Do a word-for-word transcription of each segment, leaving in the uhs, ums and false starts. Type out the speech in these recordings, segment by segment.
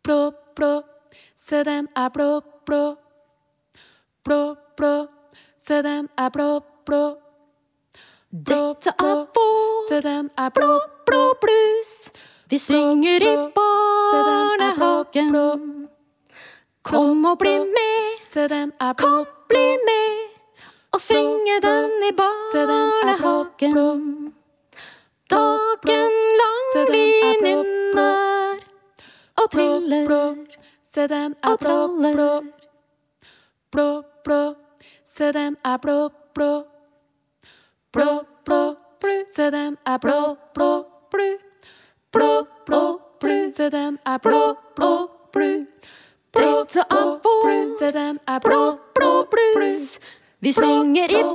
blå, blå, se den er blå, blå. Blå, blå, se den er blå, blå. Dette er vår se den er blå, blå blues. Vi synger i barnehagen. Kom og bli med, se den er blå, kom bli med, og synge den i barnehagen. Dagen lang vi nynner og triller se den er og blå, blå. traller. Blå, blå, se den er blå, blå. Blå, blå, se den er blå, blå, blå. Blå, blå, se den er blå, blå, blå. Dette er vår se den er blå, blå blues. Vi synger i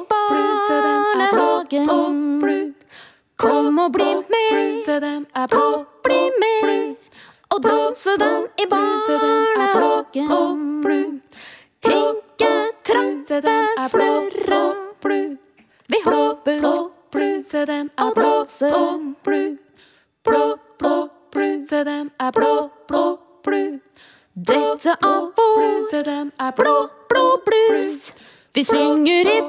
barnehagen. Kom og bli med, se den er blå, kom bli med, og danse den i barnehagen. Hinketrappe snurre, vi hopper se den er og blå, danser. blå, blå, se den er blå, blå, blå. Dette er vår se den er blå, blå blues. Vi synger i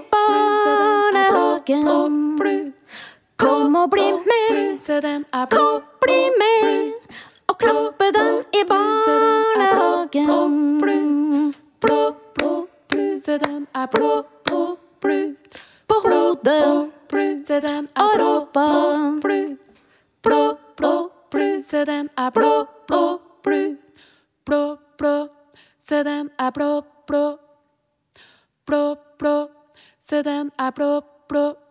barnehagen. Kom og bli med, se den er blå, kom bli med, og klappe den i barnehagen. blå, blå, se den er blå, blå, blå. På hodet se den er og blå, råpa. blå, blå, se den er blå, blå, blå. Blå, blå, se den er blå, blå. Blå, blå, se den er blå, blå.